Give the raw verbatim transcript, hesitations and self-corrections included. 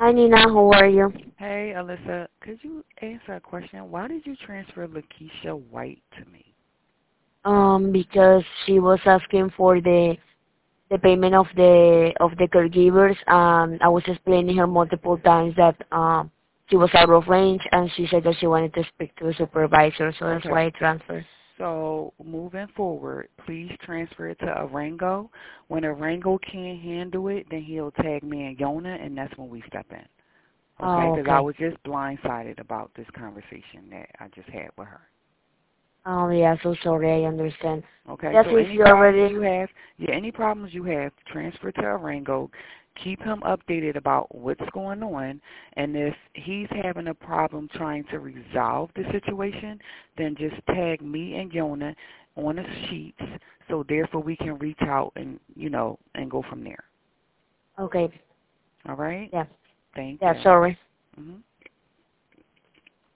Hi, Nina. How are you? Hey, Alyssa, could you answer a question? Why did you transfer Lakeisha White to me? Um, because she was asking for the the payment of the of the caregivers. Um, I was explaining her multiple times that um she was out of range, and she said that she wanted to speak to the supervisor, so that's Okay. why I transferred. So moving forward, please transfer it to Arango. When Arango can't handle it, then he'll tag me and Yona, and that's when we step in. Okay? Oh, Because I okay. was just blindsided about this conversation that I just had with her. Oh, yeah. So sorry. I understand. Okay, Yes, so if any you problems already. you have, yeah, any problems you have, transfer to Arango. Keep him updated about what's going on, and if he's having a problem trying to resolve the situation, then just tag me and Yona on the sheets, so therefore we can reach out and you know and go from there. Okay. All right? Yeah. Thank Yeah. you. Sorry. Mhm.